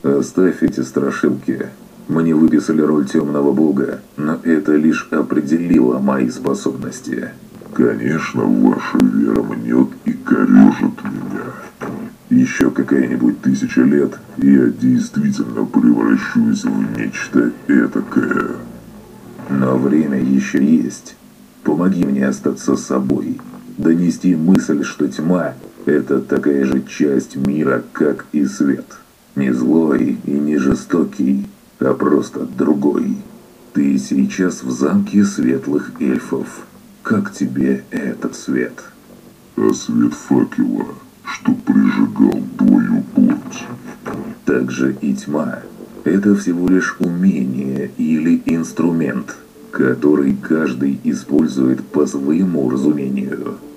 Оставь эти страшилки. Мне выписали роль темного бога, но это лишь определило мои способности. Конечно, ваша вера мнет и корежит меня. Еще какая-нибудь 1000 лет, и я действительно превращусь в нечто этакое. Но время еще есть. Помоги мне остаться собой. Донести мысль, что тьма – это такая же часть мира, как и свет. Не злой и не жестокий, а просто другой. Ты сейчас в замке светлых эльфов. Как тебе этот свет? А свет факела, что прижигал твою плоть. Также и тьма – это всего лишь умение или инструмент, который каждый использует по своему разумению.